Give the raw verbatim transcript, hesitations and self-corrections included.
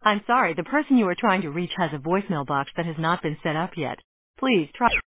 I'm sorry, the person you are trying to reach has a voicemail box that has not been set up yet. Please try.